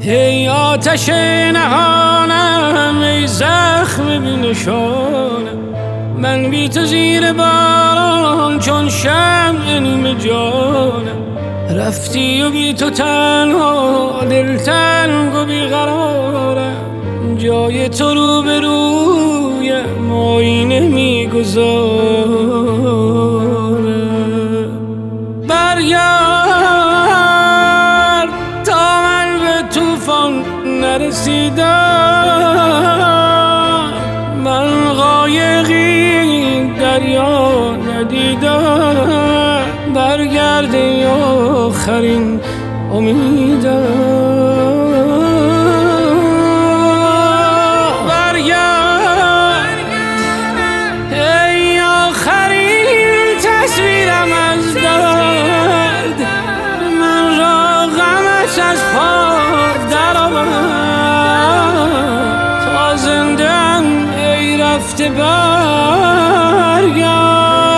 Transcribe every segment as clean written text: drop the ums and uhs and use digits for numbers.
ای آتش نهانم، ای زخم بی نشانم، من بی تو زیر باران چون شمع نیمه جانم. رفتی و بی تو تنها دل تنگ و بیقرارم، جای تو رو به رویم آینه میگذارم. برگرد تا من به طوفان نرسیدم، من قایقی دریا ندیدم. برگرد ای آخرین امیدم، برگرد ای آخرین تصویرم از درد، من را غمش از پا درآورد. تا زنده ام ای رفته برگرد.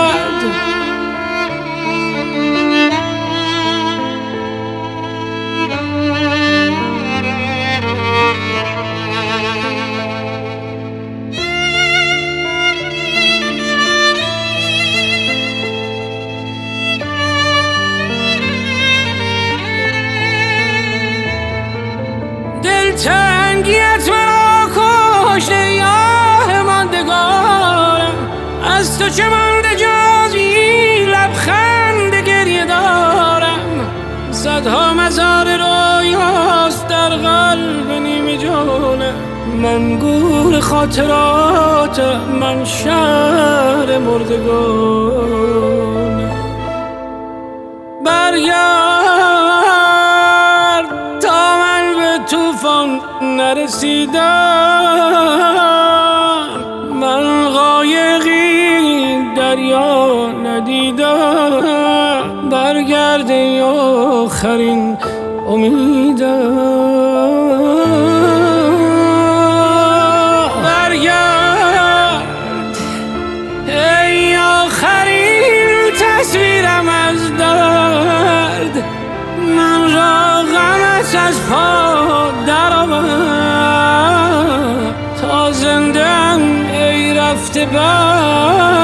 دلتنگیت مرا کشت ای آه ماندگارم، از تو چه مانده جز این لبخند گریه دارم. صدها مزار رویاست در قلب نیمه جانم، من گور خاطرات، من شهر مردگانم. برگرد تا من به طوفان نرسیدم، من قایقی دریا ندیدم. برگرد ای آخرین امیدم، برگرد ای آخرین تصویرم از درد، من را غمش از پا درآورد. تا زنده ام ای رفته